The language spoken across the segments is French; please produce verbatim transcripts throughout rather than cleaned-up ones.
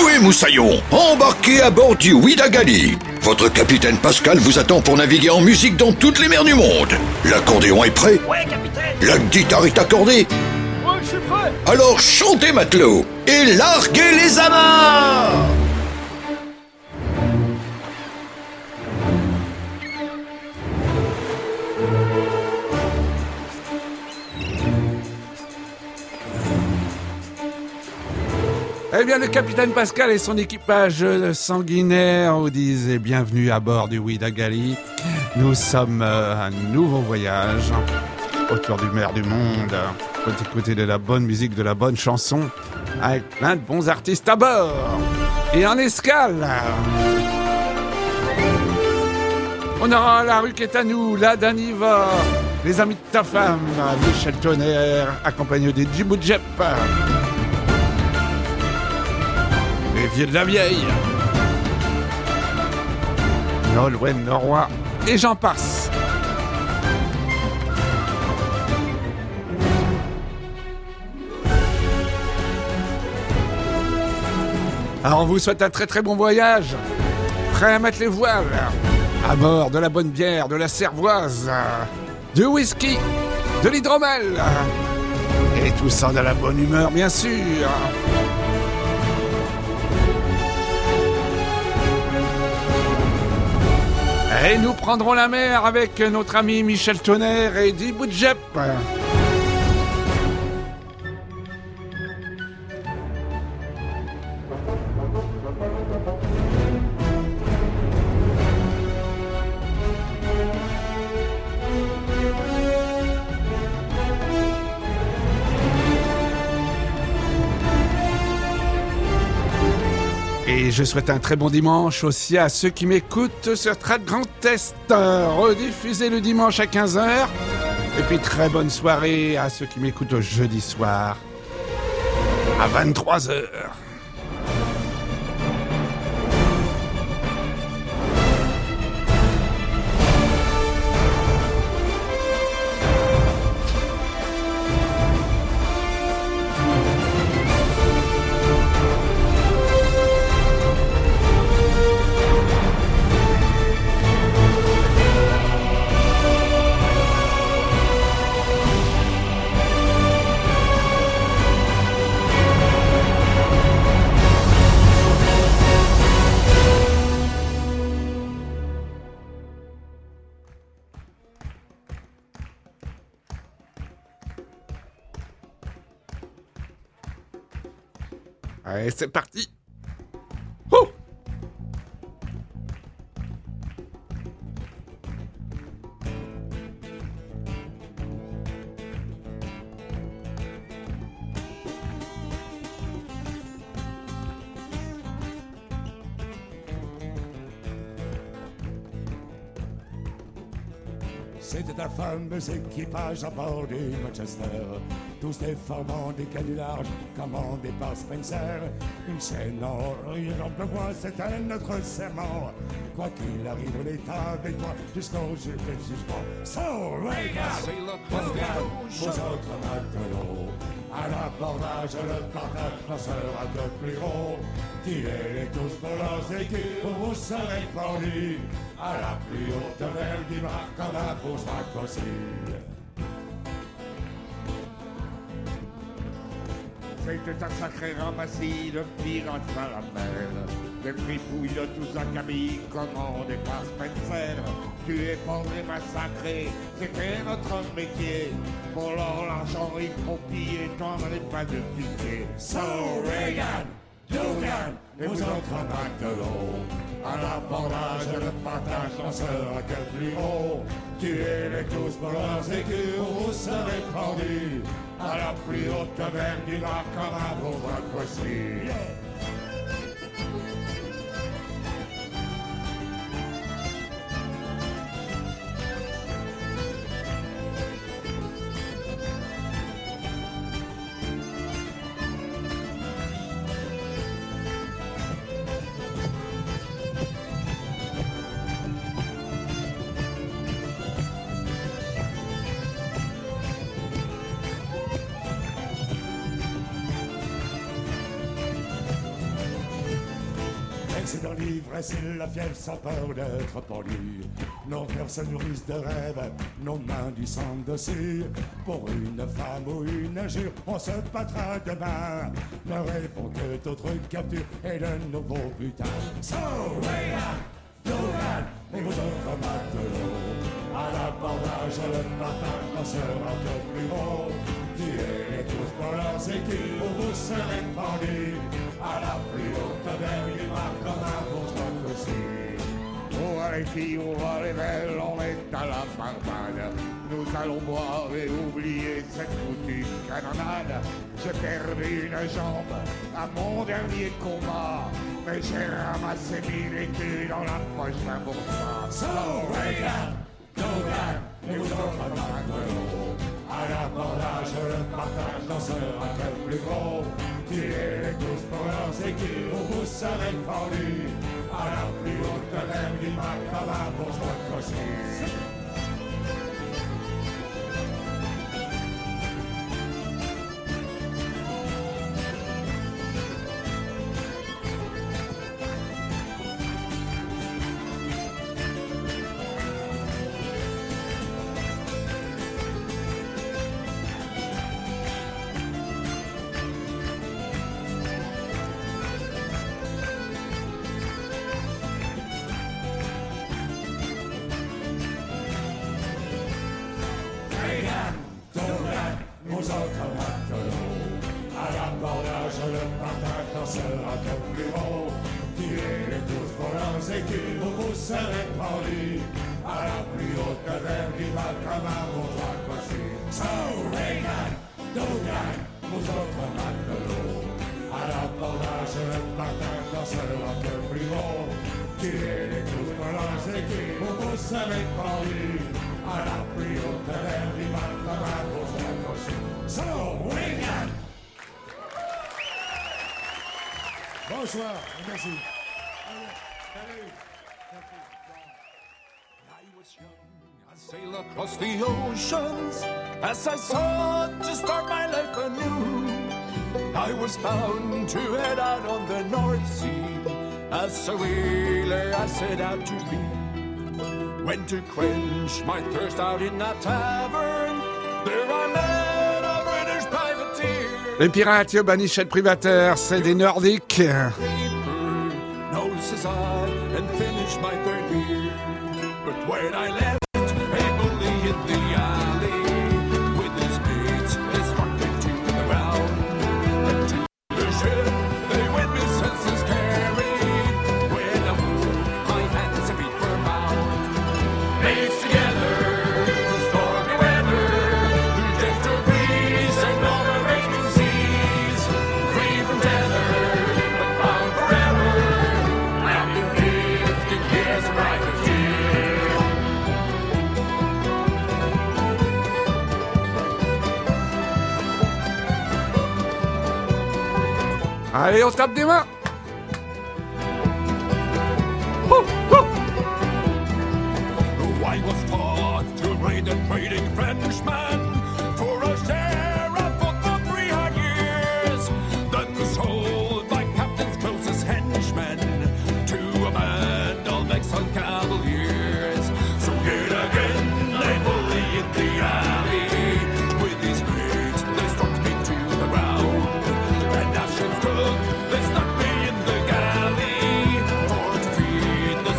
Jouez moussaillon, embarquez à bord du Ouidagali. Votre capitaine Pascal vous attend pour naviguer en musique dans toutes les mers du monde. L'accordéon est prêt? Ouais, capitaine. La guitare est accordée? Ouais, je suis prêt. Alors chantez matelot et larguez les amarres. Eh bien, le capitaine Pascal et son équipage sanguinaire vous disent bienvenue à bord du Ouidagali. Nous sommes euh, un nouveau voyage autour du mer du monde, pour écouter de la bonne musique, de la bonne chanson, avec plein de bons artistes à bord. Et en escale, on aura la rue qui est à nous, la Daniva, les amis de ta femme, Michel Tonnerre, accompagné des Djiboudjep. Les vieux de la vieille, Nolwenn Leroy, et j'en passe. Alors on vous souhaite un très très bon voyage. Prêt à mettre les voiles, à bord de la bonne bière, de la cervoise, du whisky, de l'hydromel, et tout ça dans la bonne humeur bien sûr. Et nous prendrons la mer avec notre ami Michel Tonnerre et Djiboudjep. Et je souhaite un très bon dimanche aussi à ceux qui m'écoutent sur Trad Grand Est, rediffusé le dimanche à quinze heures. Et puis très bonne soirée à ceux qui m'écoutent au jeudi soir à vingt-trois heures. Allez, c'est parti. Oh! C'était un fameux équipage à bord du Manchester, tous déformants des cas du large, commandés par Spencer. Une scène en riant de moi, c'était notre serment. Quoi qu'il arrive, on est avec moi jusqu'au jour du jugement. So, Reagan, Reagan, vous autres matelots, à l'abordage, le partage n'en sera que plus gros. Tirez-les tous pour leurs écus, ou vous serez pendus à la plus haute mer du mar, comme un bourgeois cossu. C'était un sacré ramassis de pirates à la mer, des fripouilles de tous un camis commandés par Spencer. Tuer, pendre et massacrer, c'était notre métier. Pour l'or, l'argent, il faut piller, t'en n'avais pas de pitié. So Reagan, Dugan, et vous autres matelots, à l'abordage, le partage n'en sera que plus haut. Tuez-les tous pour leurs écus, vous serez pendus à la plus haute mer du mar, comme un bourgeois cossu. Yeah. sexe dans l'ivresse et la fièvre sans peur d'être pendu. Nos cœurs se nourrissent de rêves, nos mains du sang dessus. Pour une femme ou une injure, on se battra demain. Ne répond que d'autres captures et de nouveaux butins. So, Reagan, Dogan et vous autres matelots, à l'abordage le matin, on sera que plus haut. Tuez-les tous pour leurs équipes ou vous serez pendus à la plus haute berlima comme un bourgeois cossu. On va les filles, on va les belles, on est à la barbade. Nous allons boire et oublier cette foutue canonnade. J'ai perdu une jambe à mon dernier combat, mais j'ai ramassé mille écus dans la poche d'un bourgeois. So, Reagan, Dogan et vous autres matelots, à l'abordage le partage dans ce raquel plus gros. Tuez-les tous pour leurs équipes ou vous serez pendus à la plus haute berlima comme un bourgeois cossu. Vous autres matelots, à l'abordage le partage n'en sera que plus haut. Tuez-les tous pour leurs équipes ou vous serez pendus à la plus haute berlima comme un bourgeois cossu. So, Reagan, Dogan, vous autres matelots, à l'abordage le partage n'en sera que plus haut. Tuez-les tous pour leurs équipes ou vous serez pendus à la plus haute berlima comme un bourgeois cossu. So, Reagan! Bonsoir, merci. I was young, I sailed across the oceans as I sought to start my life anew. I was bound to head out on the North Sea. As a whaler I set out to be. Went to quench my thirst out in a tavern. There I met a British privateer. Les pirates, Banichette privateur, c'est des Nordiques. No, says I, and finished my third beer. But when I left, a bully in the alley with his mates, they struck me to the ground. And to the ship, they went me senses carried. When I woke, my hands and feet were bound. Mates together, through stormy weather, through gentle breeze and over raging seas, free from tether, but bound forever. I've been fifteen years of privateer. Allez, on se tape des mains. I was taught to raid the trading Frenchman for a share of food for three hard years. Then sold by captain's closest henchmen to a band of excellent cavaliers. So yet again they bully in the alley. With these mates they struck me to the ground. And as ships took, they stuck me in the galley for to feed the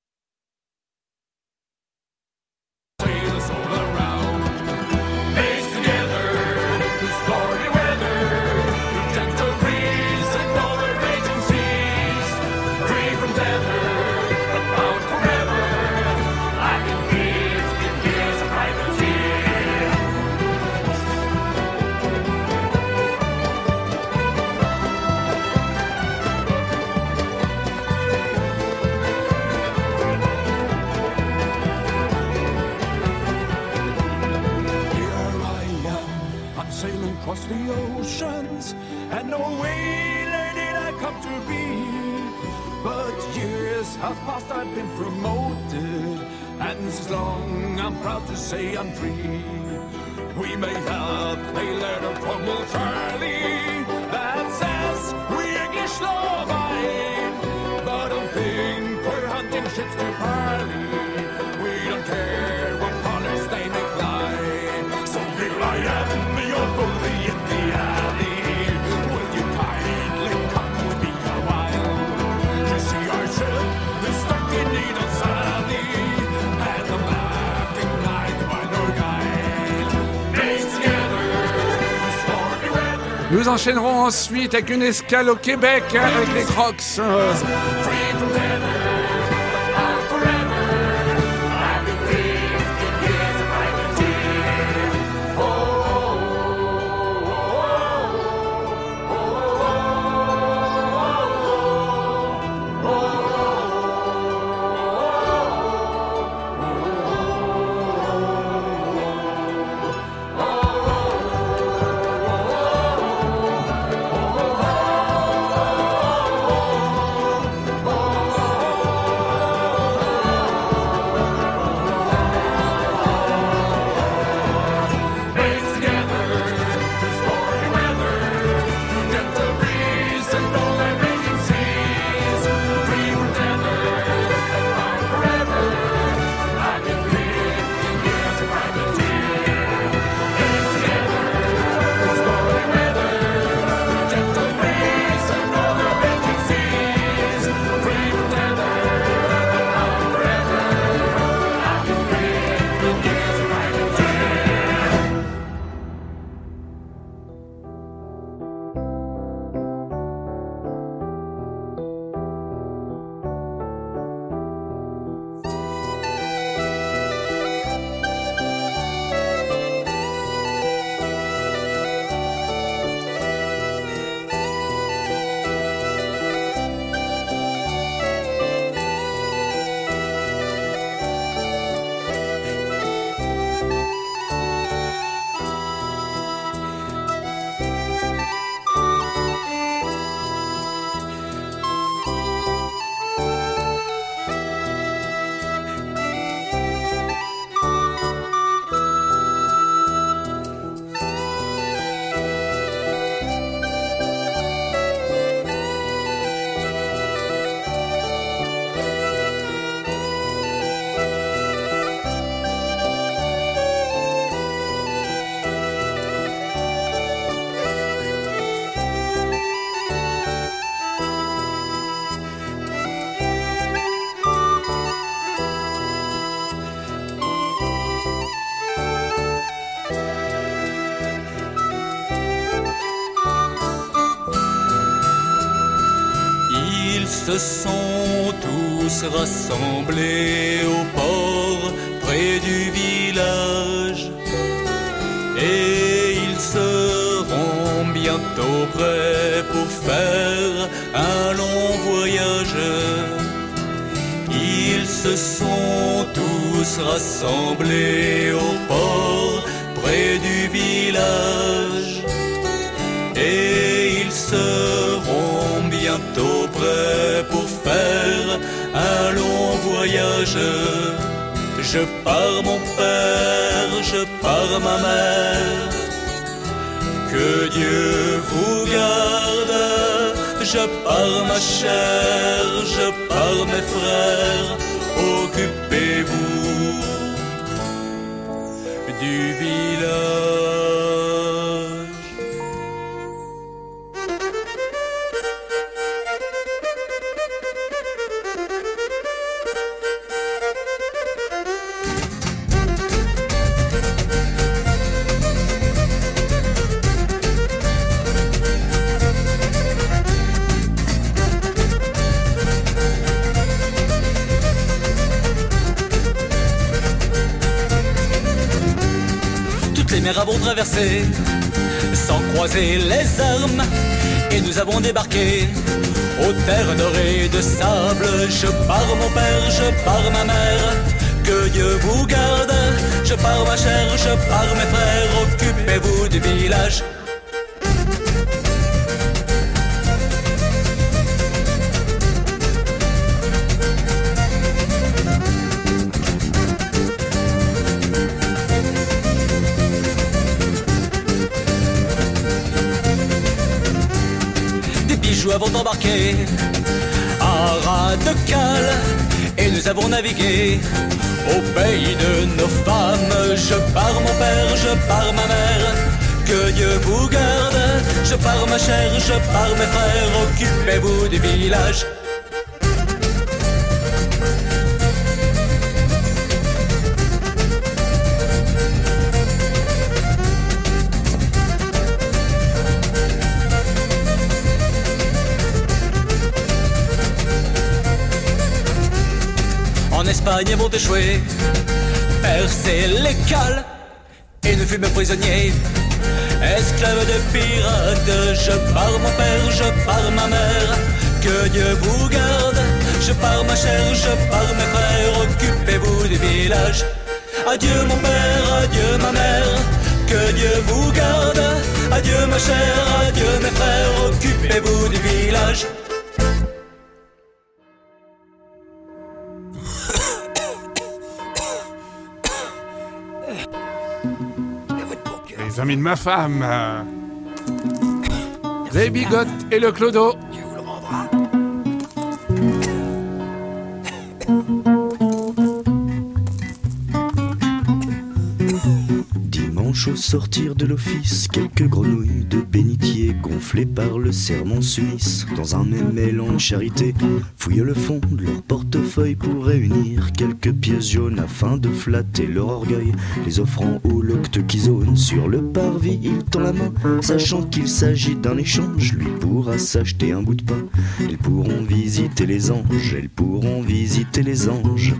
sailors all around. Mates together, through stormy weather, through gentle breeze and over raging seas, free from tether, but bound forever. I've been fifteen years a privateer. Here I am, I'm sailing across the oceans, and no whaler did I come to be. But years have passed, I've been promoted, and this is long, I'm proud to say I'm free. We may have a letter from old Charlie that says we English law abide, but ships to parley. We don't care what colors they may fly. So here I am, your bully in the alley. Will you kindly come with me a while? You see our ship is stuck in Needles Alley, and the black and night by Norgyle. Made together, stormy weather. Nous enchaînerons ensuite avec une escale au Québec avec les Crocs. Euh, Free from tether, out forever. I've been fifteen years of privateer. Oh, oh, oh, oh, Made together, stormy weather, gentle breeze and all our raging seas. Free from tether, out forever. I've been fifteen years a privateer. Made together, stormy weather, gentle breeze and all our raging seas. Free from tether, out forever. I've been fifteen years a privateer. Ils se sont tous rassemblés au port près du village et ils seront bientôt prêts pour faire un long voyage. Ils se sont tous rassemblés au port près du village et ils seront bientôt prêts pour faire un long voyage. Je pars mon père, je pars ma mère, que Dieu vous garde. Je pars ma chère, je pars mes frères, occupez-vous du village. Les mers avons traversé sans croiser les armes et nous avons débarqué aux terres dorées de sable. Je pars mon père, je pars ma mère, que Dieu vous garde. Je pars ma chère, je pars mes frères, occupez-vous du village. Avant d'embarquer à ras de cale et nous avons navigué au pays de nos femmes. Je pars mon père, je pars ma mère, que Dieu vous garde. Je pars ma chère, je pars mes frères, occupez-vous du village. En Espagne vont échouer, percer les cales et nous fûmes prisonniers, esclaves de pirates. Je pars mon père, je pars ma mère, que Dieu vous garde. Je pars ma chère, je pars mes frères, occupez-vous du village. Adieu mon père, adieu ma mère, que Dieu vous garde. Adieu ma chère, adieu mes frères, occupez-vous du village. Les amis de ma femme, euh, les bigotes et le clodo. Dieu vous le rendra. Dimanche au sortir de l'office, quelques grenouilles de bénitier gonflées par le sermon s'unissent dans un même mélange charité, fouillent le fond de leur portefeuille pour réunir quelques pièces jaunes afin de flatter leur orgueil, les offrant au locte qui zone sur le parvis. Il tend la main, sachant qu'il s'agit d'un échange, lui pourra s'acheter un bout de pain. Elles pourront visiter les anges, elles pourront visiter les anges.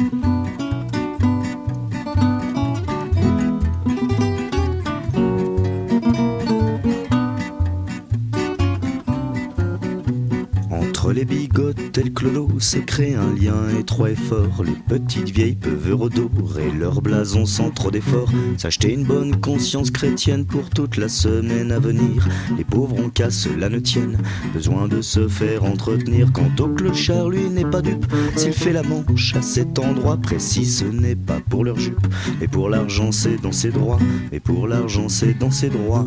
Entre les bigotes et le clodo se crée un lien étroit et fort. Les petites vieilles peuvent redorer leur blason sans trop d'efforts, s'acheter une bonne conscience chrétienne pour toute la semaine à venir. Les pauvres ont qu'à cela ne tienne, besoin de se faire entretenir. Quant au clochard, lui n'est pas dupe, s'il fait la manche à cet endroit précis, ce n'est pas pour leur jupe, mais pour l'argent c'est dans ses droits, mais pour l'argent c'est dans ses droits.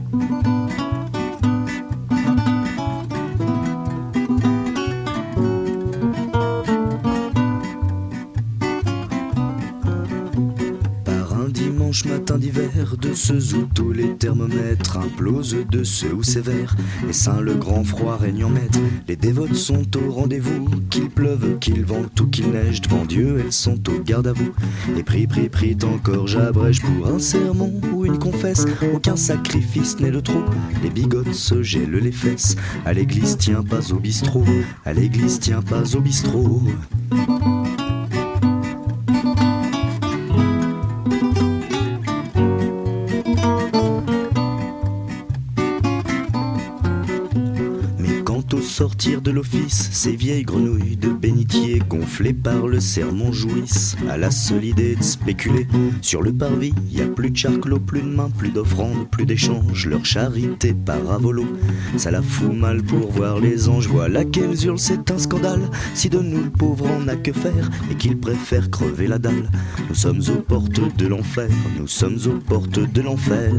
Matin d'hiver, de ceux où tous les thermomètres implosent, de ceux où sévère et saint le grand froid règne en maître. Les dévotes sont au rendez-vous, qu'il pleuve, qu'il vente ou qu'il neige, devant Dieu elles sont au garde à vous. Et prie, prie, prie encore, j'abrège pour un sermon ou une confesse, aucun sacrifice n'est de trop. Les bigotes se gèlent les fesses, à l'église tiens pas au bistrot, à l'église tiens pas au bistrot. Sortir de l'office, ces vieilles grenouilles de bénitier gonflées par le sermon jouissent à la seule idée de spéculer. Sur le parvis, y a plus de charclos, plus de mains, plus d'offrandes, plus d'échanges. Leur charité part à volo, ça la fout mal pour voir les anges. Voilà qu'elles hurlent, c'est un scandale. Si de nous le pauvre en a que faire et qu'il préfère crever la dalle. Nous sommes aux portes de l'enfer, nous sommes aux portes de l'enfer.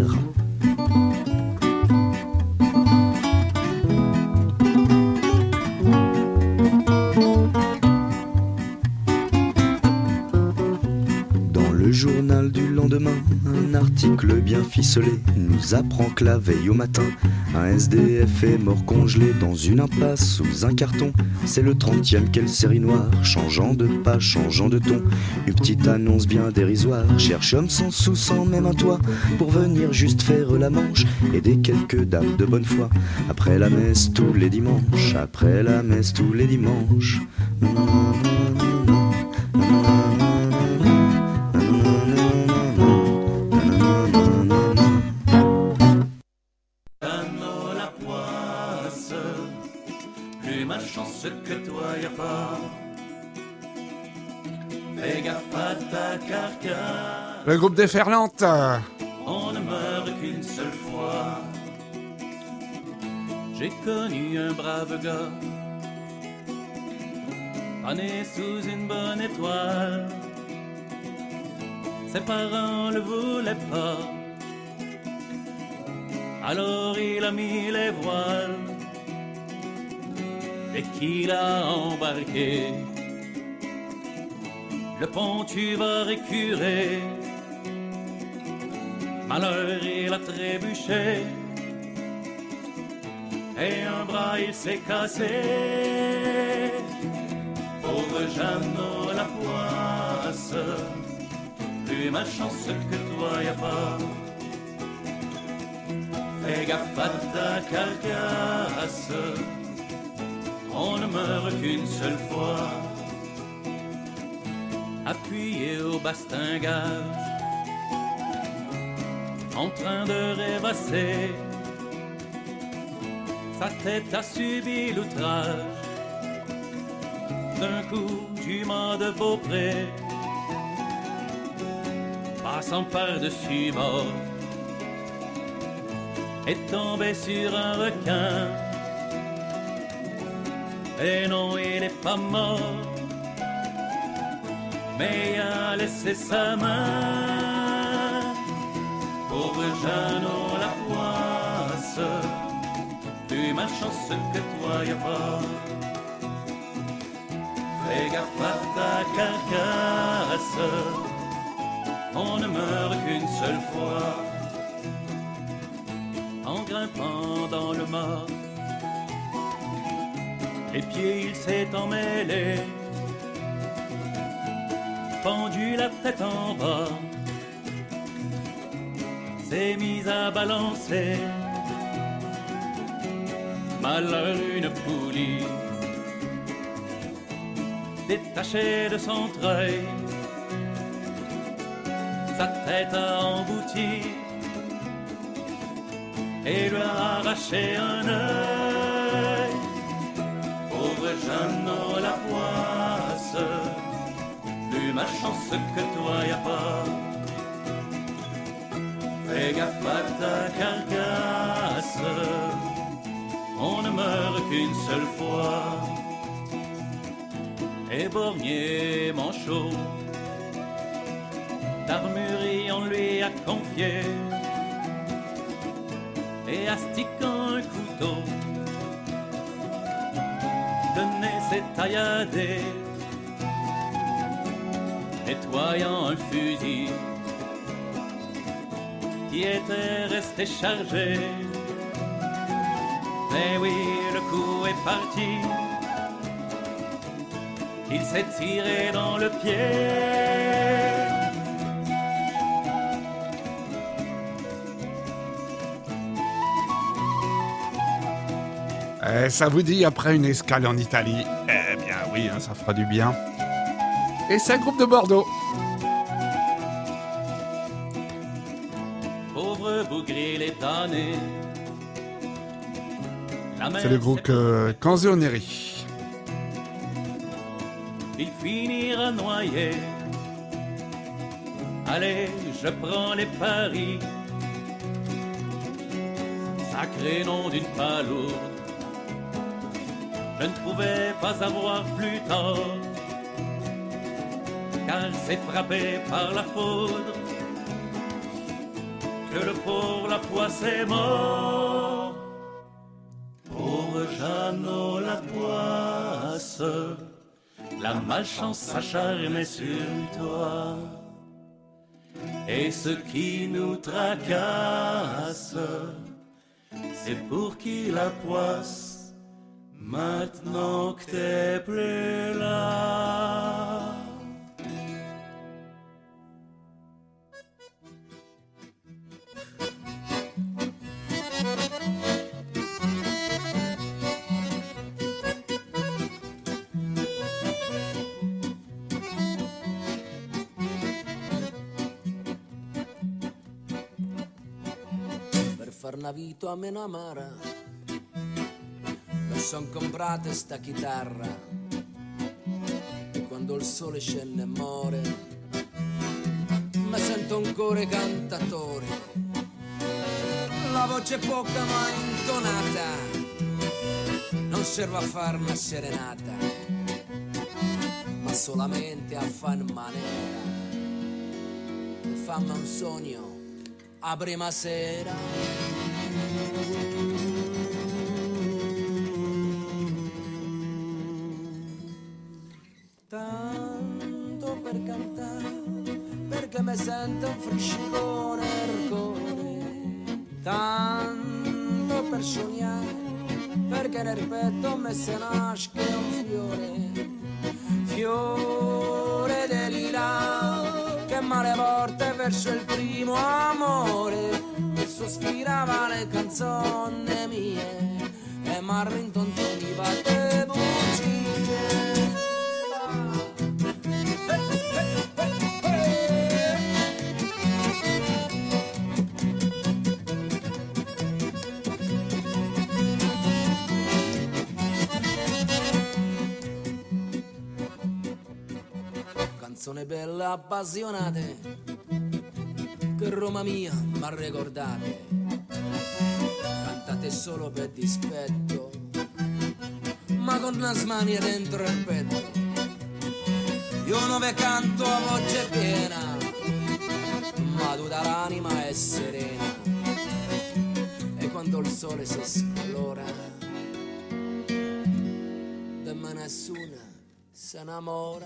Journal du lendemain, un article bien ficelé nous apprend que la veille au matin, un S D F est mort congelé dans une impasse sous un carton. C'est le trentième, quelle série noire, changeant de pas, changeant de ton. Une petite annonce bien dérisoire, cherche homme sans sous, sans même un toit, pour venir juste faire la manche, aider quelques dames de bonne foi. Après la messe tous les dimanches, après la messe tous les dimanches. Que toi y a pas, fais gaffe à ta carcasse. Le groupe Déferlante. On ne meurt qu'une seule fois. J'ai connu un brave gars, pas né sous une bonne étoile. Ses parents le voulaient pas, alors il a mis les voiles. Et qu'il a embarqué le pont tu vas récurer. Malheur il a trébuché, et un bras il s'est cassé. Pauvre Jeannot la poisse, plus malchance que toi y'a pas. Fais gaffe à ta carcasse, on ne meurt qu'une seule fois. Appuyé au bastingage, en train de rêvasser, sa tête a subi l'outrage d'un coup du mât de Beaupré. Passant par-dessus bord, est tombé sur un requin. Et non, il est pas mort, mais il a laissé sa main. Pauvre Jeannot la poisse, plus malchance que toi y'a pas. Fais gaffe à ta carcasse, on ne meurt qu'une seule fois. En grimpant dans le mât, les pieds il s'est emmêlé, pendu la tête en bas, s'est mis à balancer. Malheur une poulie, détachée de son treuil, sa tête a embouti et lui a arraché un œil. Pauvre Jeannot la poisse, plus malchance que toi y'a pas. Fais gaffe à ta carcasse, on ne meurt qu'une seule fois. Et borgné manchot, d'armurerie on lui a confié, et astiquant un couteau, le nez s'est tailladé, nettoyant un fusil qui était resté chargé. Mais oui, le coup est parti, il s'est tiré dans le pied. Eh, ça vous dit après une escale en Italie? Eh bien oui, hein, ça fera du bien. Et c'est un groupe de Bordeaux. Pauvre bougre, il est tanné. C'est le groupe euh, Canzoneri. Il finira noyé. Allez, je prends les paris. Sacré nom d'une palourde, je ne pouvais pas avoir plus tort, car c'est frappé par la foudre que le pauvre la poisse est mort. Pauvre Jeannot la poisse, la malchance s'acharnait sur toi, et ce qui nous tracasse, c'est pour qui la poisse, maintenant que t'es plus là. Far una vita a meno amara, mi son comprata sta chitarra, e quando il sole scende e muore mi sento ancora cantatore, la voce poca ma intonata, non serve a far una serenata, ma solamente a far maniera, e fammi un sogno a prima sera. Tanto per cantare mi sento un fruscico nel cuore, tanto per sognare, perché nel petto me se nasce un fiore, fiore di lila, che male porta verso il primo amore, che sospirava le canzoni mie, e m'arrintontoniva te bugie. Canzone belle appassionate che Roma mia m'ha ricordate, cantate solo per dispetto, ma con una smania dentro il petto. Io non ve canto a voce piena, ma tutta l'anima è serena, e quando il sole si scalora, da me nessuna se innamora.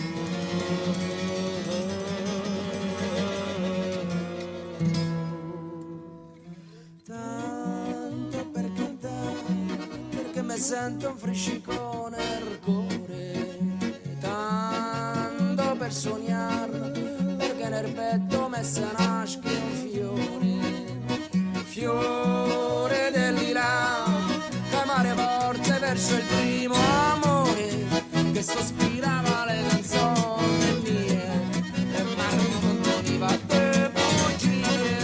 Tanto per cantare, perché mi sento un fruscico nel cuore, tanto per sognare, perché nel petto mi se nasce un fiore, fiore del lila, che mare porta verso il primo amore, che sospirava le canzoni mie, e m'arrintontoniva te bugie.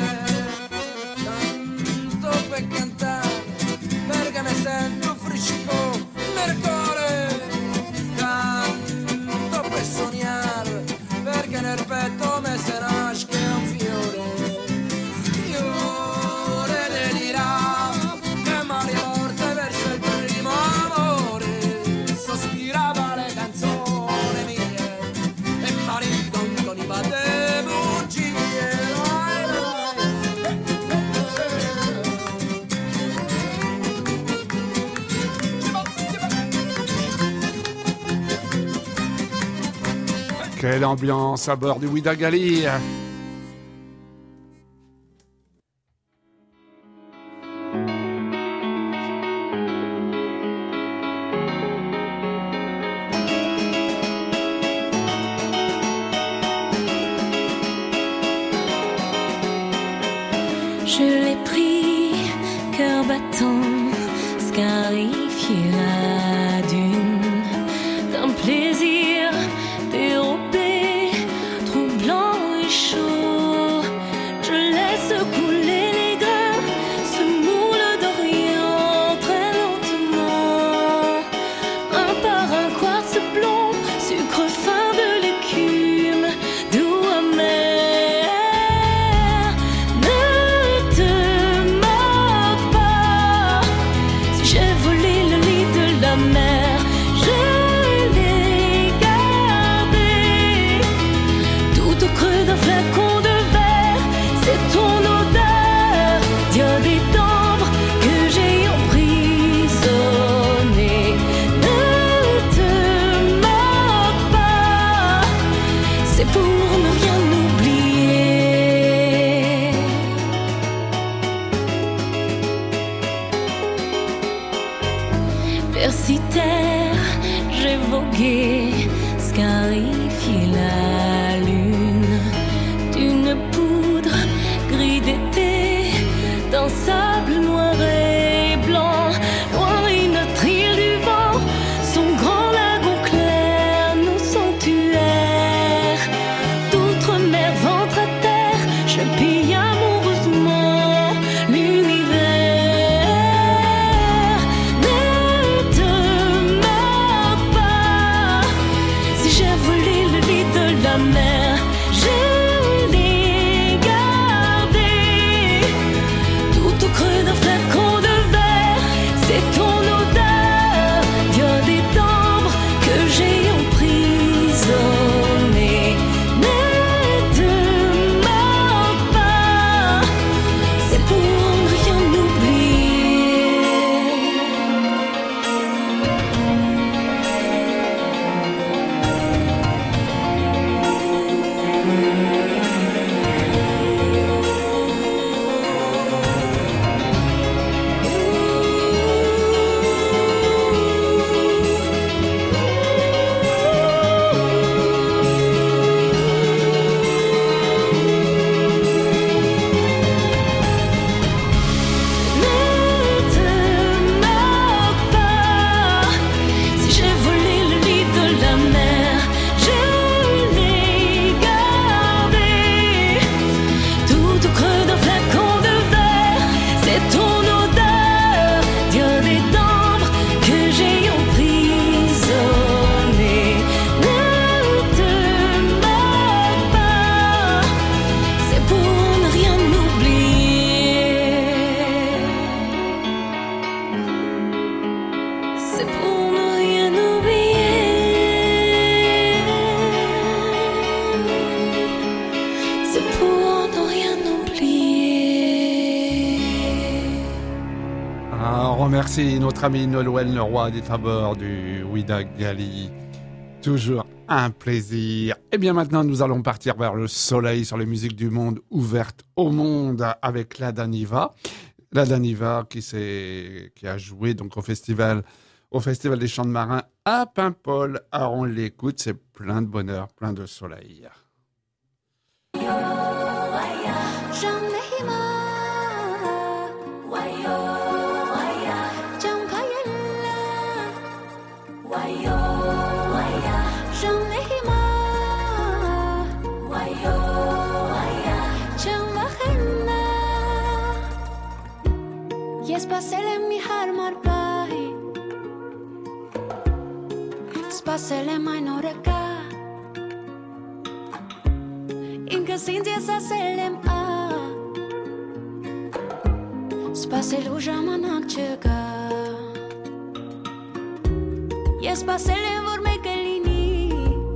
Tanto per cantare, perché mi sento fruscico nel cuore, tanto per sognare, perché nel petto me se nasce un fiore, fiore di lira, che mare porta verso il primo amore, sospirava le canzoni mie, e m'arrintontoniva te bugie. Quelle ambiance à bord du Ouidagali. Je l'ai pris, cœur battant, scarifié la dune, d'un plaisir dérobé, troublant et chaud. Je laisse couler les grains, se moule d'Orient très lentement, un par un quartz blond, sucre fin de l'écume, doux amer. Mer, je l'ai gardé tout au creux d'un flacon de verre. C'est ton odeur, diode et timbre, que j'ai emprisonné. Ne te moque pas, c'est pour ne rien oublier. Versitaire, j'ai vogué, scarifié la lune d'une poudre gris d'été, d'un sable noir et blanc, loin une île du vent, son grand lagon clair, nos sanctuaires, d'outre-mer, ventre à terre, je pille amoureusement l'univers. La mer, je l'ai gardé tout au creux d'un flacon de verre. C'est ton odeur, diode et timbre, que j'ai emprisonné. Ne te moque pas, c'est pour ne rien oublier. merci notre ami Nolwenn Leroy d'être à bord du Ouida Gali. Toujours un plaisir. Et bien maintenant, nous allons partir vers le soleil sur les musiques du monde ouvertes au monde avec la Daniva. La Daniva qui, qui a joué donc au festival, au festival des Chants de Marins à Paimpol. Alors on l'écoute, c'est plein de bonheur, plein de soleil. Spasele mi harmar pai Spasele mai noreca Inca sinti sa selem a Spaselu jamanak cheka Yes spasele vorme kelini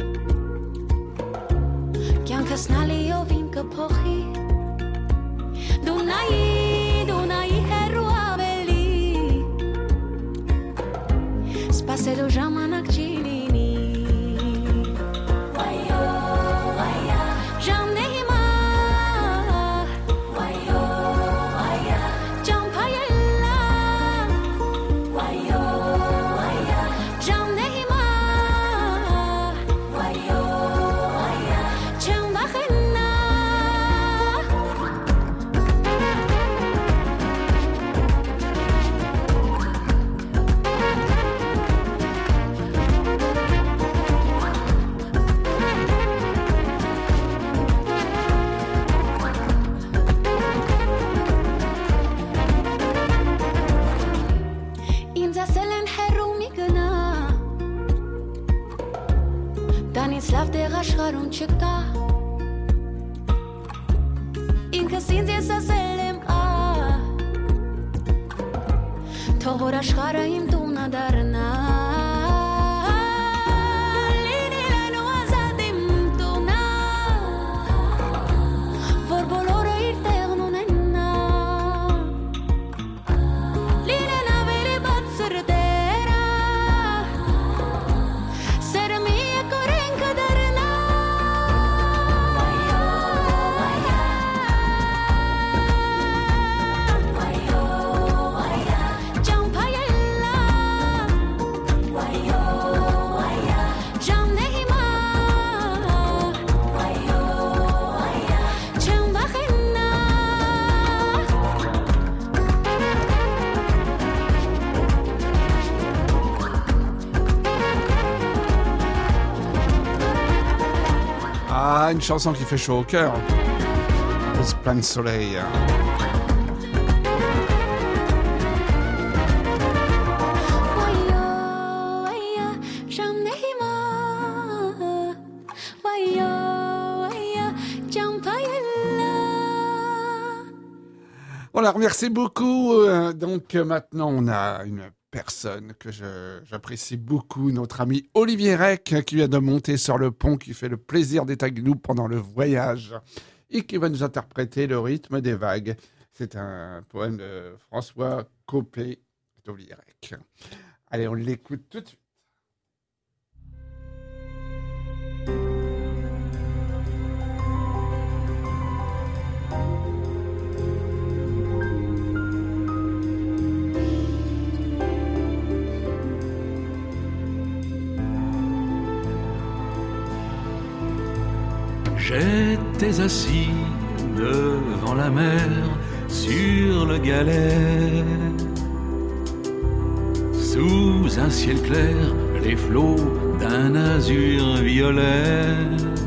Kyan kasnali o vinka pochi Dunai Dunai heru Spaselu jamanak chilini Wayo, waya Jam nehima Wayo, waya Jam payella Wayo, waya Jam nehima Wayo, waya Jam bakhina Slav de rashkarun cheka Inka sinzi sa selem a Togo rashkara im duna darna Lini lenu azadim duna Vorbolore irternu nenna Lini naveli bat surdera Sermi Ah, une chanson qui fait chaud au cœur. C'est plein de soleil. Voilà, merci beaucoup. Donc maintenant, on a une personne que je, j'apprécie beaucoup, notre ami Olivier Rec, qui vient de monter sur le pont, qui fait le plaisir d'être avec nous pendant le voyage et qui va nous interpréter le rythme des vagues. C'est un poème de François Copé d'Olivier Rec. Allez, on l'écoute tout de suite. J'étais assis devant la mer sur le galet. Sous un ciel clair, les flots d'un azur violet.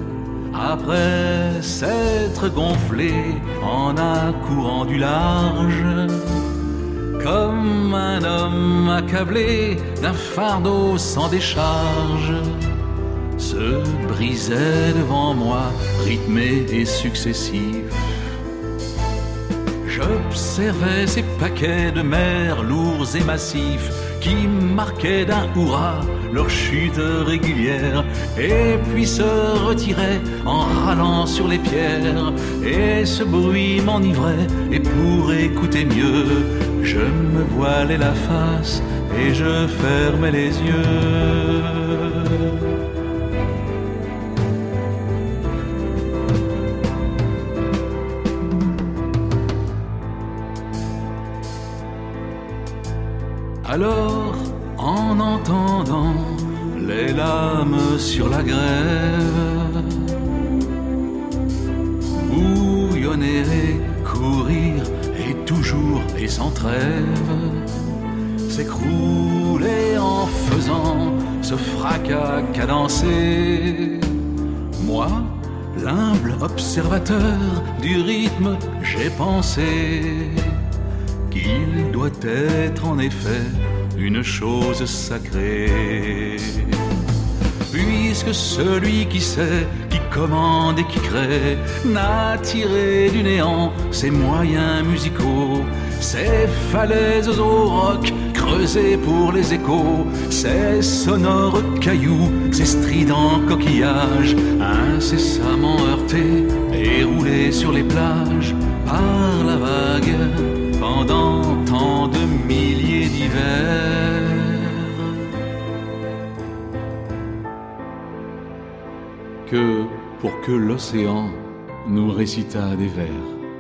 Après s'être gonflé en un courant du large, comme un homme accablé d'un fardeau sans décharge, se brisait devant moi, rythmé et successif. J'observais ces paquets de mer lourds et massifs qui marquaient d'un hurrah leur chute régulière, et puis se retiraient en râlant sur les pierres. Et ce bruit m'enivrait, et pour écouter mieux, je me voilais la face et je fermais les yeux. Alors, en entendant les lames sur la grève, bouillonner et courir, et toujours et sans trêve, s'écrouler en faisant ce fracas cadencé. Moi, l'humble observateur du rythme, j'ai pensé qu'il doit être en effet une chose sacrée. Puisque celui qui sait, qui commande et qui crée, n'a tiré du néant ses moyens musicaux, ses falaises au roc creusées pour les échos, ses sonores cailloux, ses stridents coquillages, incessamment heurtés et roulés sur les plages par la vague pendant tant de milliers d'hivers. Que pour que l'océan nous récitât des vers.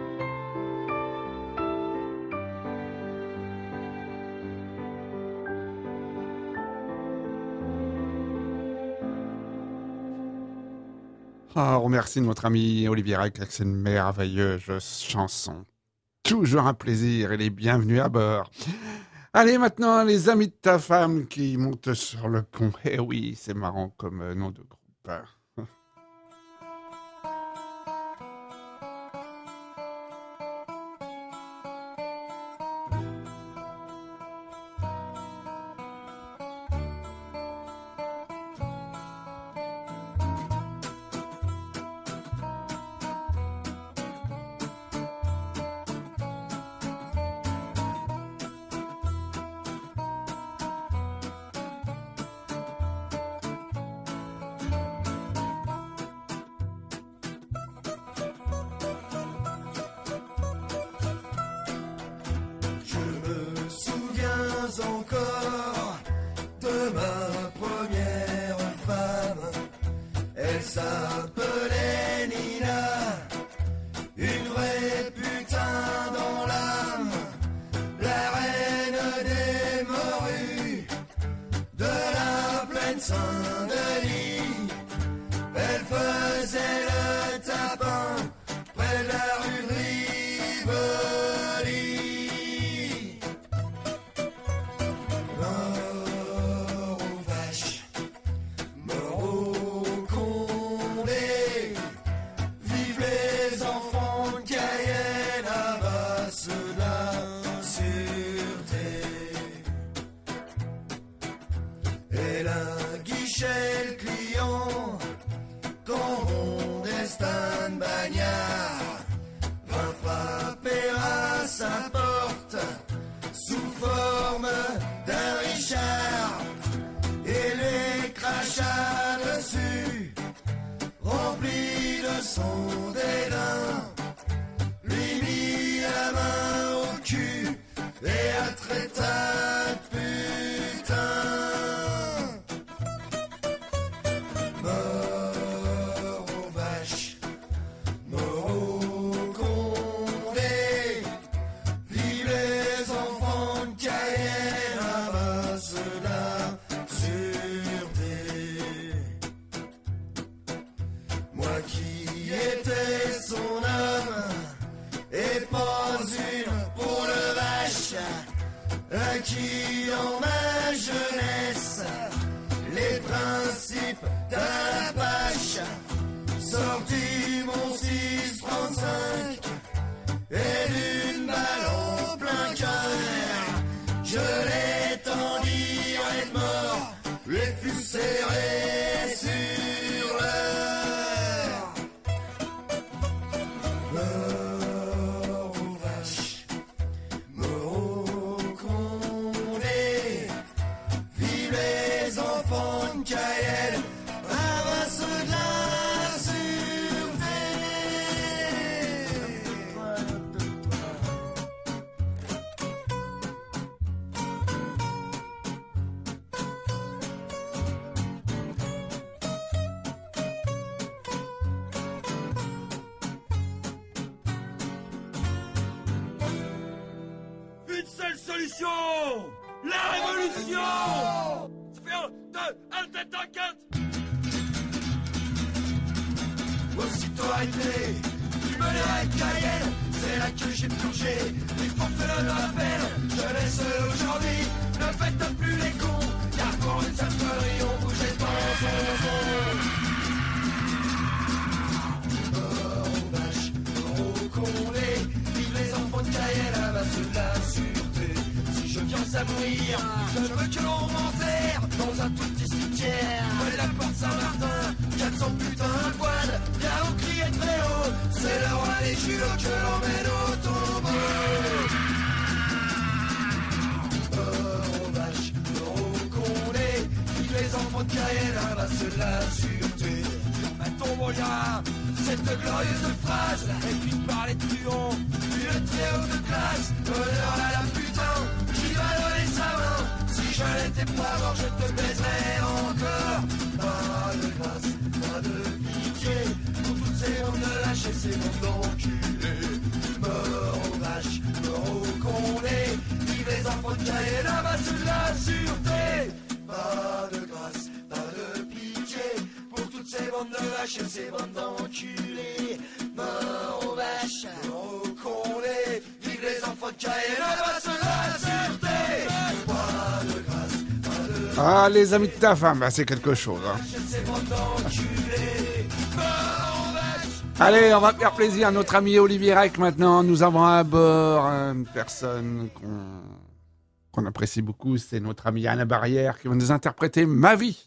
Ah, on remercie notre ami Olivier Reck avec cette merveilleuse chanson. Toujours un plaisir et les bienvenus à bord. Allez, maintenant, les amis de ta femme qui montent sur le pont. Eh oui, c'est marrant comme euh, nom de groupe. Encore de ma première femme, elle s'appelait Nina, une vraie putain dans l'âme, la reine des morues de la plaine Saint-Denis. Elle faisait le tapin près de la rue de Rivoli. Chez le client, quand mon destin bagnard vint frapper à sa porte sous forme d'un Richard et les crachats dessus remplis de son dédain, lui mit la main au cul et a traité de putain. Qui en ma jeunesse les principes d'un Apache, sorti mon six trente-cinq et d'une balle en plein cœur, je l'ai tendu à être mort, les fus serrés sur l'heure. Mort aux vaches, mort aux les enfants de Cayenne ramassent de la sûreté. révolution! La révolution! Ça fait un, deux, un, tête en quatre! Aussitôt arrêté, tu me l'as Cayenne, c'est là que j'ai plongé. Il faut faire le rappel, je laisse aujourd'hui. Ne faites plus les cons, car pour une simple connerie, on bougeait pas en fond. Mort aux vaches, mort aux condés, vive les enfants de Cayenne, la base de la sûreté. Si je viens à mourir, je veux que l'on m'enterre dans un tout petit cimetière. Près de la porte Saint-Martin, quatre cents putains à poil, viens on crier très haut. C'est le roi des julots que l'emmène au tombeau. Mort aux vaches, mort aux condés, vive les enfants de Cayenne, la base de la sûreté. Ma tombe on lira cette glorieuse phrase, et puis parler de truand, une très haute classe. Honneur à la putain qui va donner sa main. Si je n'étais pas mort, je te baiserais encore. Pas de grâce, pas de pitié pour toutes ces bandes de lâches et ces bandes d'enculés. Mort aux vaches, mort aux condés, vive les enfants de Cayenne, la base de la sûreté. Pas de grâce, pas de pitié pour toutes ces bandes de vaches et ces bandes d'enculés. Mort aux vaches, mort aux condés, vive les enfants de Cayenne, la base de la sûreté. Pas de grâce, pas de Ah, les amis de ta femme, bah, c'est quelque chose. Hein. Allez, on va faire plaisir à notre ami Olivier Reck maintenant. Nous avons à bord une personne qu'on qu'on apprécie beaucoup. C'est notre ami Anna Barrière qui va nous interpréter Ma vie.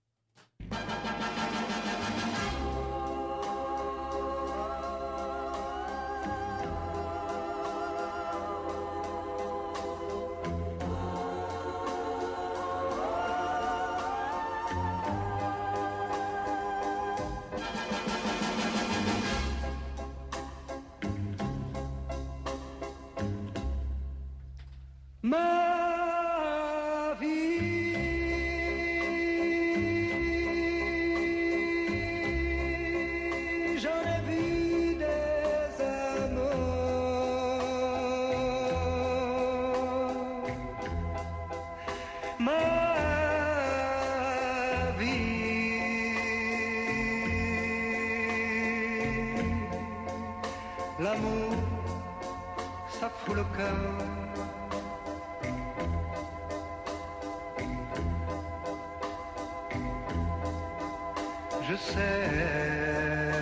Ma vie, j'en ai vu des amours. Ma vie, l'amour, ça fout le cœur. Je sais,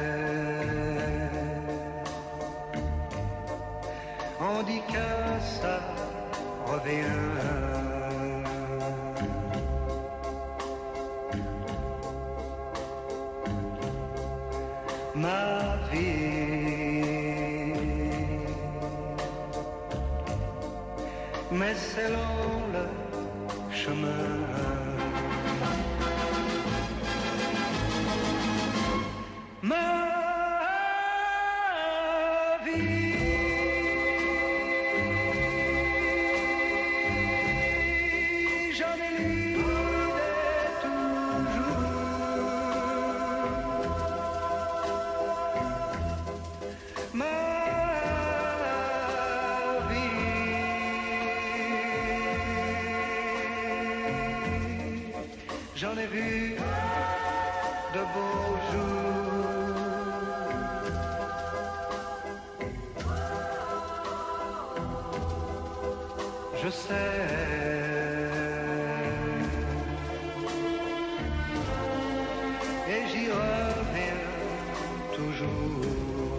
on dit que ça revient. Ma vie, mais c'est long le chemin. Ma vie, j'en ai lu des toujours. Ma vie, j'en ai vu de beaux jours. Je sais, et j'y reviens toujours.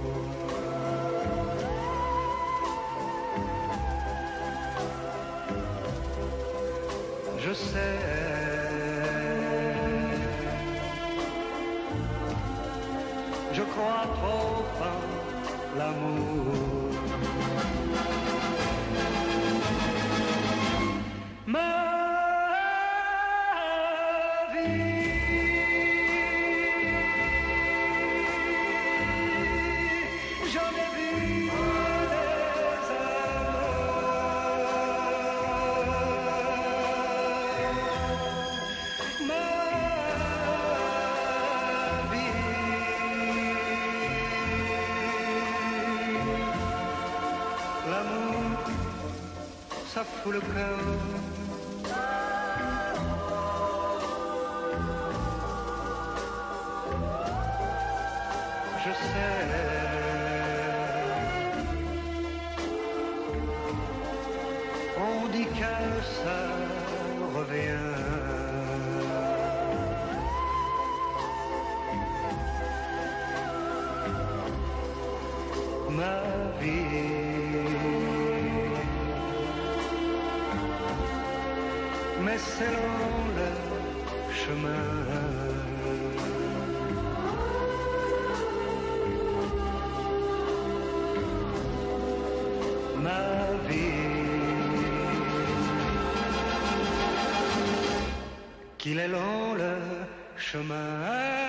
Je sais, je crois trop en l'amour. Ma vie, j'en ai vu des amours. Ma vie, l'amour, ça ça fout le cœur. Je sais, on dit que ça revient. Ma vie, mais c'est long le chemin. Ma vie, qu'il est long le chemin.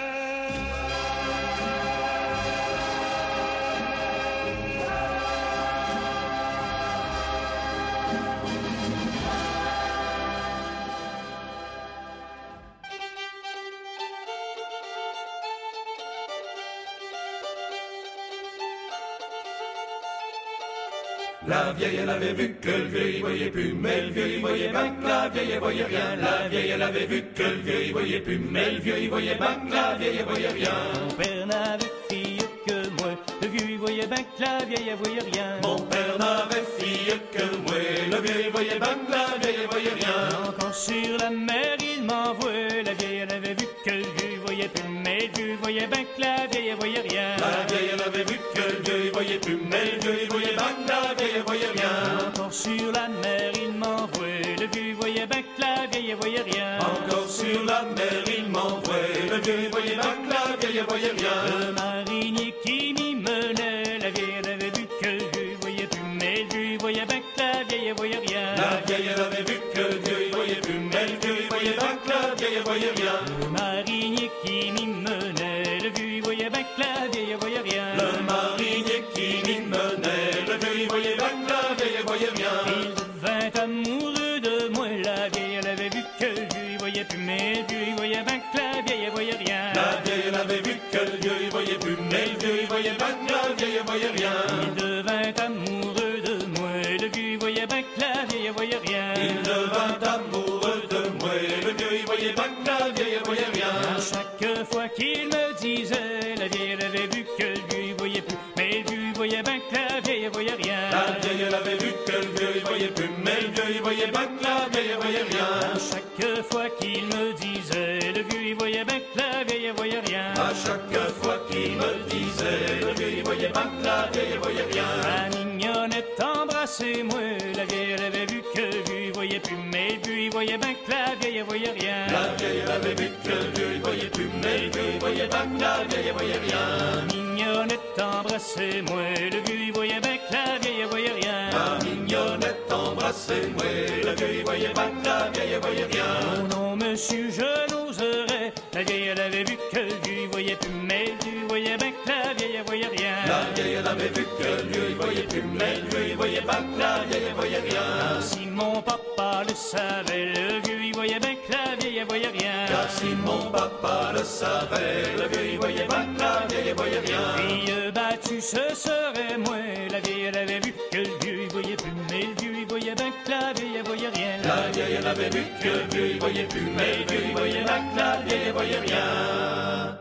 La vieille, elle avait vu que le vieux, il voyait plus, mais le vieux, il voyait bien que la vieille, elle voyait rien. La vieille, elle avait vu que le vieux, il voyait plus, mais le vieux, il voyait bien que la vieille, elle voyait rien. Mon père n'avait fille que moi, le vieux, il voyait bien que la vieille, elle voyait rien. Mon père n'avait fille que moi, le vieux, il voyait bien que la vieille, elle voyait rien. Encore sur la mer, il m'envoie, la vieille, elle avait vu que le vieux, il voyait plus, mais le vieux, il voyait bien que la vieille, elle voyait rien. La vieille, elle avait vu que le vieux, il voyait plus, mais le vieux, il voyait bien que la vieille, elle voyait rien. Encore sur la mer, il m'envoie, le vieux, il voyait bien que la vieille, elle voyait rien. Encore sur la mer, il m'envoie, le vieux, il voyait bien que la vieille, elle voyait rien. Le marinier qui m'y menait, la vieille, elle avait vu que le vieux, il voyait plus, mais le vieux, il voyait bien que la vieille, elle voyait rien. La vieille, elle avait vu que le vieux, il voyait plus, mais le vieux, il voyait bien que la vieille, elle voyait rien. Le marinier qui m'y menait, le vieux, il voyait bien que la vieille, elle voyait rien. Le marinier qui m'y menait, le vieux, il voyait bien que la vieille, elle voyait rien. Il devint amoureux de moi, la vieille, elle avait vu que le vieux, il voyait plus, mais le vieux, il voyait bien que la vieille, elle voyait rien. La vieille, elle avait vu que le vieux, il voyait plus, mais le vieux, il voyait bien que la vieille, elle voyait rien. Il devint amoureux de moi, le vieux, il voyait bien que la vieille, elle voyait rien. Il devint amoureux de moi, le vieux, il voyait bien que la vieille, elle voyait rien. À chaque fois qu'il me disait, la vieille, elle avait vu que le vieux, il voyait plus, mais le vieux, il voyait bien que la vieille, elle voyait rien. La vieille, elle avait vu que le vieux, il voyait plus, mais le vieux, il voyait bien que la vieille, elle voyait rien. À chaque fois qu'il me disait, le vieux, il voyait bien que la vieille, elle voyait rien. À chaque fois qu'il me disait, le vieux, il voyait bien que la vieille, elle voyait rien. La mignonnette embrassez-moi, la vieille, elle avait vu que le vieux, il voyait plus, mais le vieux, il voyait bien que la vieille, elle voyait rien. La vieille, elle avait vu que le vieux, il voyait plus, mais le vieux, il voyait bien que la vieille, elle voyait rien. La mignonnette embrassez-moi, le vieux, il voyait bien que la vieille, elle voyait rien. La mignonnette embrassez-moi, le vieux, il voyait bien que la vieille, elle voyait rien. Oh non, monsieur, je n'oserais, la vieille, elle avait vu que le vieux, il voyait plus, mais le vieux, il voyait bien que la vieille, elle voyait rien. La vieille, elle avait vu que le vieux, il voyait plus, mais le vieux, il voyait bien que la vieille, elle voyait rien. Car si mon papa le savait, le vieux, il voyait bien que la vieille, elle voyait rien. Car si mon papa le savait, le vieux, il voyait bien que la vieille, elle voyait rien. Fille battue, ce serait moi, la vieille, elle avait vu que le vieux, il voyait plus, mais le vieux, il voyait bien que la vieille, elle voyait rien. La vieille, elle avait vu que le vieux, il voyait plus, mais le vieux, il voyait bien que la vieille, elle voyait rien.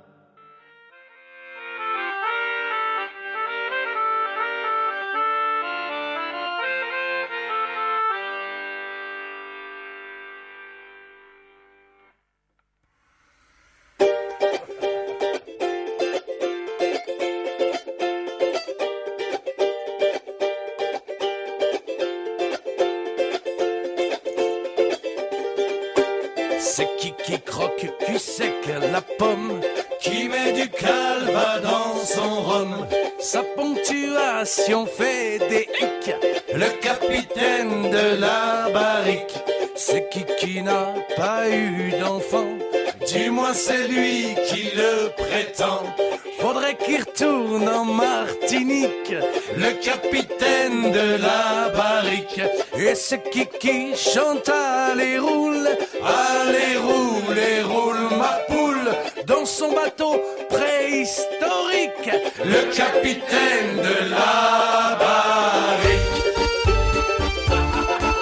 C'est qui qui croque cul sec la pomme, qui met du calva dans son rhum. Sa ponctuation fait des hicks, le capitaine de la barrique. C'est qui qui n'a pas eu d'enfant, du moins c'est lui qui le prétend. Faudrait qu'il retourne en Martinique, le capitaine de la barrique. Et c'est qui qui chante allez roule, allez roule et roule ma poule dans son bateau préhistorique, le capitaine de la barrique.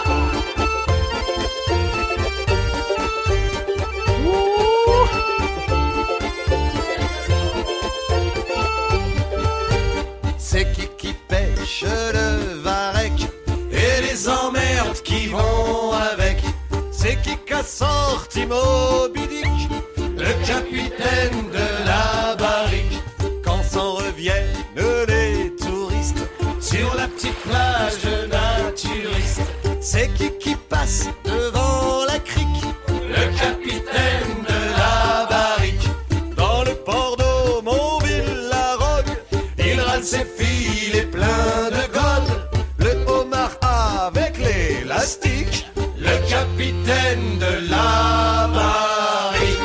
Moby Dick, le capitaine de la barrique. Quand s'en reviennent les touristes sur la petite plage naturiste, c'est qui qui passe devant la crique? Le capitaine de la barrique. Dans le port d'Aumonville-la-Rogue, il râle ses filets pleins de gold. Le homard avec l'élastique, le capitaine de la barrique.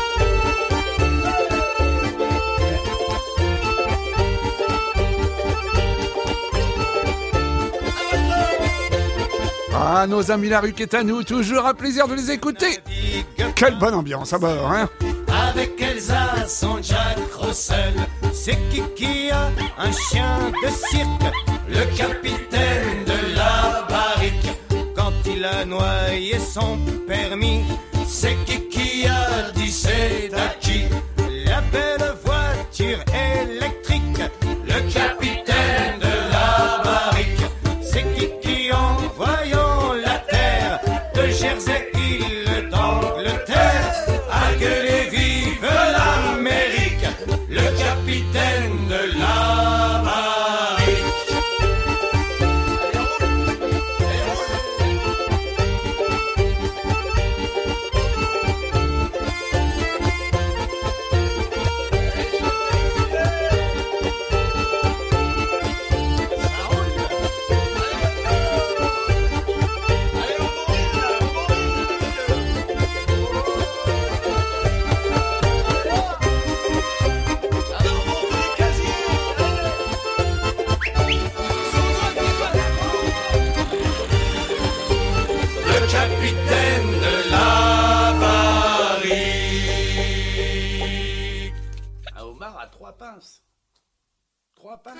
Ah, nos amis la rue qui est à nous, toujours un plaisir de les écouter. Quelle bonne ambiance à bord, hein? Avec Elsa, son Jack Russell, c'est qui qui a un chien de cirque? Le capitaine de la barrique. Quand il a noyé son permis, c'est qui qui a dit c'est à qui? La belle voiture électrique, le capitaine de la barrique. C'est qui qui en voyant la terre de Jersey, île d'Angleterre, a gueulé vive l'Amérique, le capitaine de la barrique. Capitaine de la barrique. Un homard à trois pinces. Trois pinces.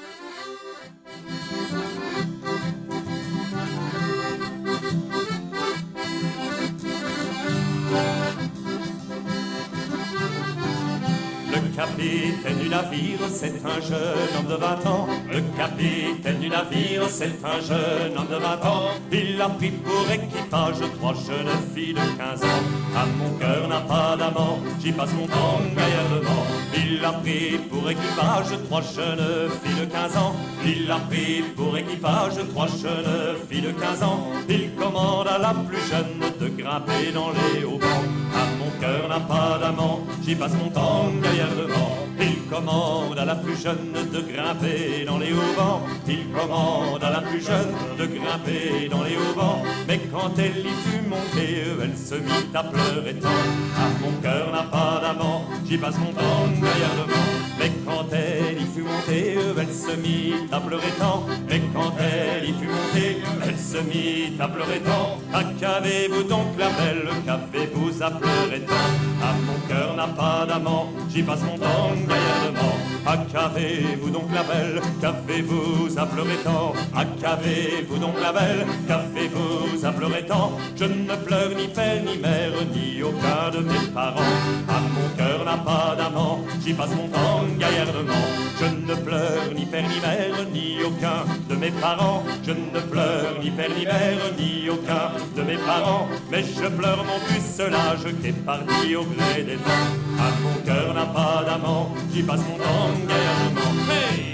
Le capitaine du navire, c'est un jeune homme de vingt ans. Le capitaine du navire, c'est un jeune homme de vingt ans. Il a pris pour équipage trois jeunes filles de quinze ans. Ah, mon cœur n'a pas d'amant, j'y passe mon temps gaillardement. Il a pris pour équipage trois jeunes filles de quinze ans. Il a pris pour équipage trois jeunes filles de quinze ans. Il commande à la plus jeune de grimper dans les haubans. Ah, mon cœur n'a pas d'amant, j'y passe mon temps gaillardement. Il commande à la plus jeune de grimper dans les haubans. Il commande à la plus jeune de grimper dans les haubans. Mais quand elle y fut montée, elle se mit à pleurer tant. Ah, mon cœur n'a pas d'amant, j'y passe mon temps gaillardement. Mais quand elle y fut montée, elle se mit à pleurer tant. Mais quand elle y fut montée, elle se mit à pleurer tant. Ah, qu'avez-vous donc la belle, qu'avez-vous à pleurer tant? Ah, mon cœur n'a pas d'amant, j'y passe mon temps gaillardement. Ah, qu'avez-vous donc la belle, qu'avez-vous à pleurer tant? Ah, qu'avez-vous donc la belle, qu'avez-vous à pleurer tant? Je ne pleure ni père ni mère, ni aucun de mes parents. Ah, mon cœur n'a pas d'amant, j'y passe mon temps gaillardement. Je ne pleure ni père ni mère, ni aucun de mes parents. Je ne pleure ni père ni mère, ni aucun de mes parents. Mais je pleure mon pucelage qui est parti au gré des vents. Ah, mon cœur n'a pas d'amant, j'y passe mon temps gaillardement. Hey!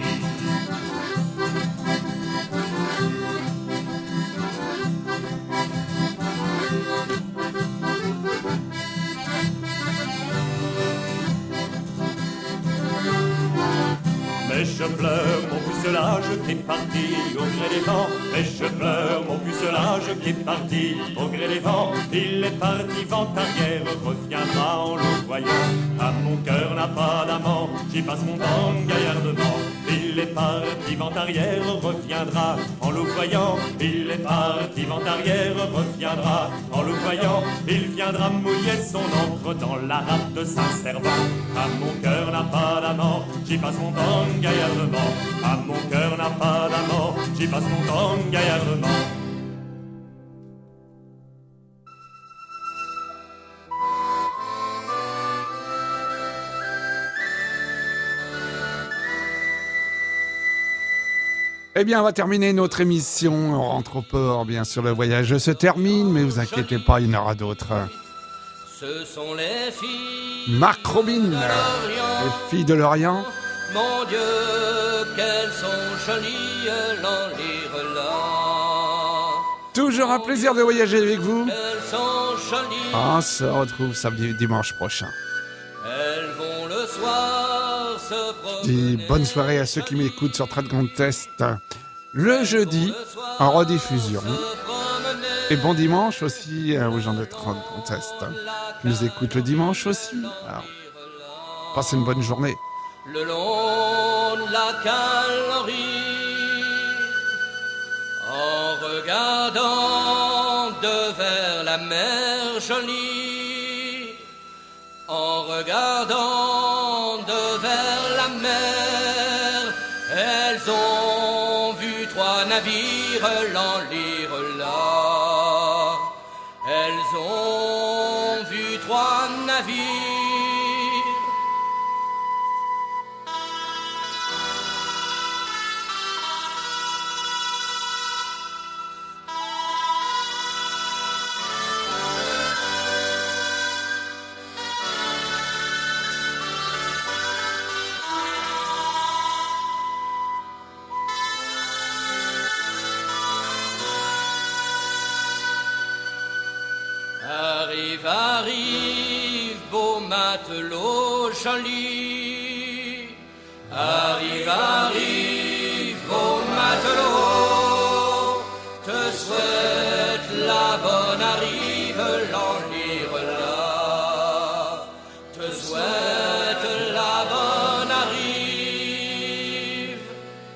Mais je pleure mon pucelage qui est parti au gré des vents. Mais je pleure mon pucelage qui est parti au gré des vents. Il est parti vent arrière, reviendra en louvoyant. Ah, mon cœur n'a pas d'amant, j'y passe mon temps gaillardement. Il est parti vent arrière, reviendra en louvoyant. Il est parti vent arrière, reviendra en louvoyant. Il viendra mouiller son encre dans la rate de Saint-Servant. Ah, mon cœur n'a pas d'amant, j'y passe mon temps gaillardement. Ah, mon cœur n'a pas d'amant, j'y passe mon temps gaillardement. Eh bien, on va terminer notre émission. On rentre au port, bien sûr, le voyage se termine, mais vous inquiétez pas, il y en aura d'autres. Ce sont les filles Marc Robin, de l'Orient. les filles de l'Orient. Mon Dieu, qu'elles sont jolies, l'en là. Toujours un plaisir de voyager avec vous. Elles sont jolies. On se retrouve samedi dimanche prochain. Elles vont le soir se promener. Dis bonne soirée à ceux qui m'écoutent sur Trade Contest le jeudi en rediffusion. Et bon dimanche aussi aux gens de Trade Contest qui nous écoutent le dimanche aussi. Alors, passez une bonne journée. Le long de la galerie, en regardant de vers la mer jolie, en regardant de vers la mer, elles ont vu trois navires l'enlire là. Elles ont vu trois navires. Arrive, arrive, beau matelot joli. Arrive, arrive, beau matelot. Te souhaite la bonne arrive, l'enlire là. Te souhaite la bonne arrive.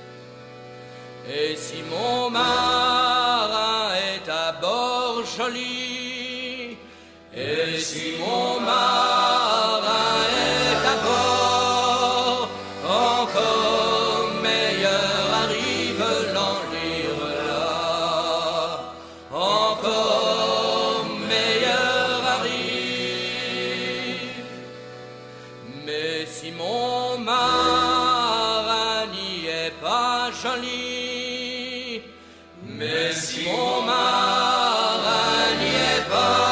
Et si mon marin est à bord joli, et si mon marin est à bord, encore meilleur arrive l'enlire là. Encore meilleur arrive. Mais si mon marin n'y est pas joli, mais si mon marin n'y est pas,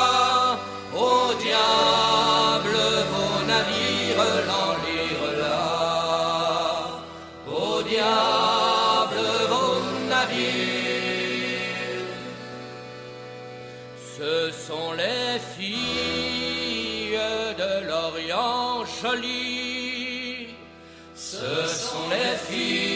ce sont les filles de l'Orient jolies. Ce sont les filles